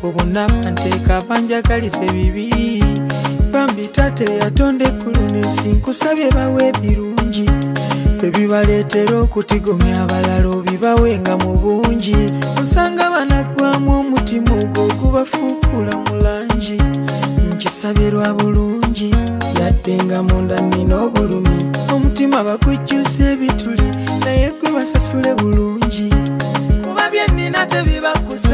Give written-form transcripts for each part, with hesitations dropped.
obunama nteeka banjagalise bibi bambi tate yatonde eggulu n'ensi nkusabye bawe ebirungi ebibaleetera okutigomya abalala obibawenga mu bungi osanga banaggwamu omutima ogwo gubafuukula mu langi nkisabye lwa bulungi yadde nga munda nnina obulumi omutima bagujjusa ebituli naye gwe basasule bulungi kuba bye nnina tebibakusa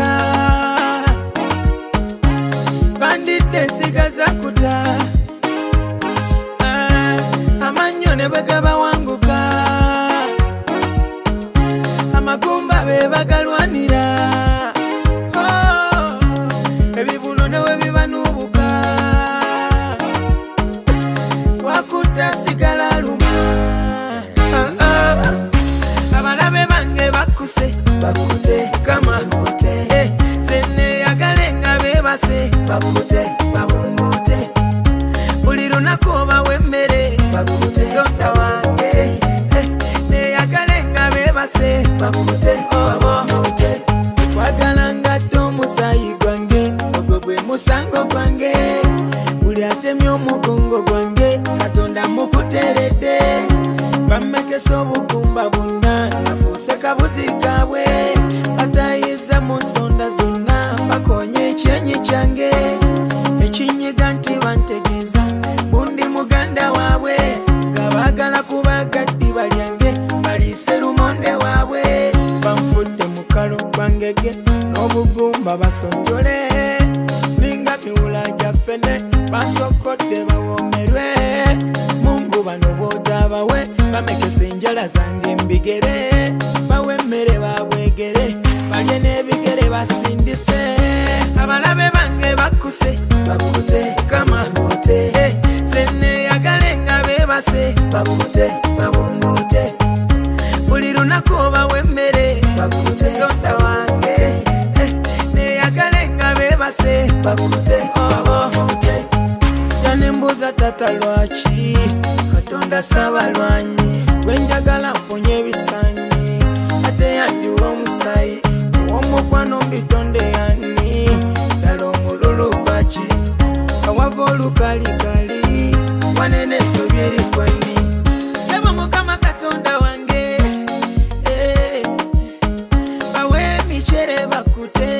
bandidde nsigaza kuta amannyo ne bwe gabawanguka amagumba be bagalwanira ebibuno ne we bibanuubuka wakuta sigala luma abalabe bange bakuse bakute kama mute sene yagalenga bebase bakute babumute buli lunaku obawa emmere bakute tonda wange ne yagalenga bebase bakute babumute twagala ngatto omusayi gwange ogwo gwe musango gwange buli atemye omugongo gwange katonda mukuteredde bamekesa obugumba bonna nafuuse kabuzi kaabwe batayiza mu nsonda zonna bakonye ekyenyi kyange ekinyiga nti bantegeeza bundi muganda waabwe nga baagala kubaga ddiba lyange baliise lumonde waabwe banfudde mu kalo gwangege n'obugumba basonjole ninga miwula gyafene basokodde bawomerwe mungu bano bootabawe bamekesa enjala zange mbigere bawe emmere babwegere balye n'ebigere basindise abalabe bange bakuse bakute kama mute sene yagalenga bebase bakute babumute buli lunaku obawa emmere bakute tonda wange ne yagalenga bebase bakute babumute janembuza tata lwaki katonda sabalwanyi wenjagala mponye ebisanyi ate yanjula omusayi owomukwano mbitonde yani ddala omululu gwaki kawava olukaligali wanene esobye erikwani sebo mukama katonda wange bawe emicere bakute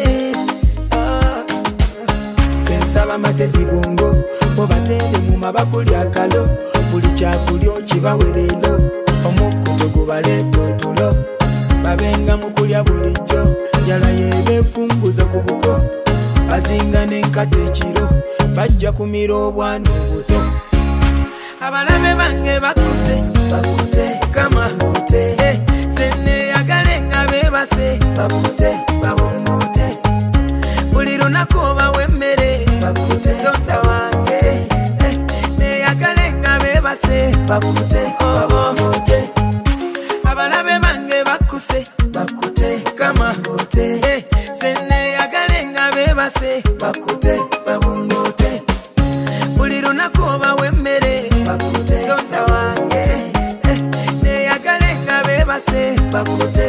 ensaba amagezi bwongo obateere mu mabakuli akalo buli kyakulya okibawerero omukuto gubaleeta otulo babenga mu kulya bulijjo njala yebeefunguza ku buko bazinga n'enkata ekiro bajja kumira obwana obuto abalabe bange bakuse bakute kama mute sene yagalenga bebase bakute babumute buli lunaku obawa emmere bakute tonda wange ne yagalenga bebase bakute babumute abalabe bange bakuse bakute kama mute sene yagalenga bebase bakute babumute buli lunaku obawa emmere bakute tonda wange ne yagalenga bebase bakute